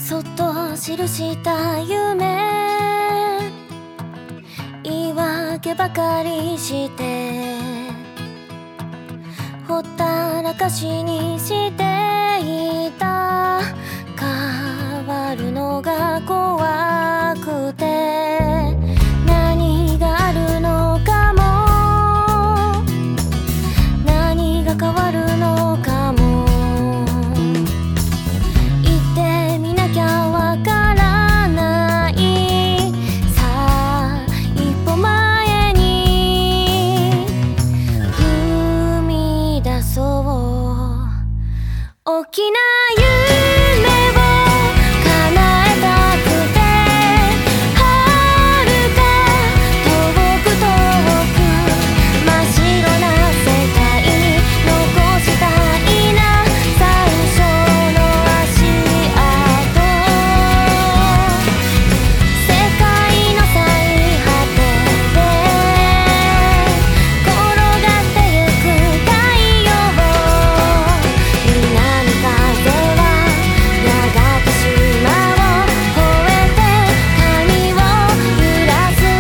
そっと記した夢、言い訳ばかりしてほったらかしにしていた。変わるのが怖くて何があるのかも何が変わるのかも言ってみなきゃわからない。さあ一歩前に踏み出そう。大きな夢を叶えたくて遥か遠く遠く真っ白な世界に残したいな最初の足跡。世界の最果てで転がってゆく太陽。南風はやがて島を越えて髪を揺らす。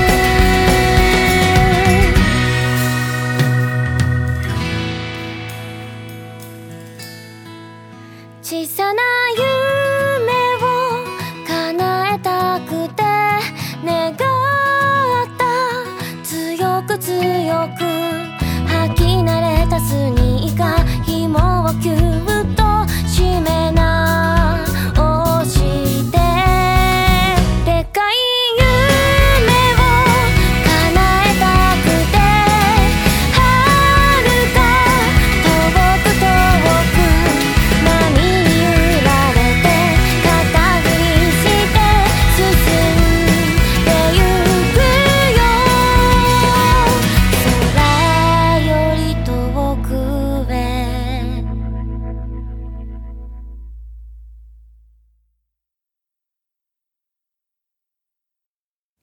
小さな夢を叶えたくて願った強く強く吐き慣れた砂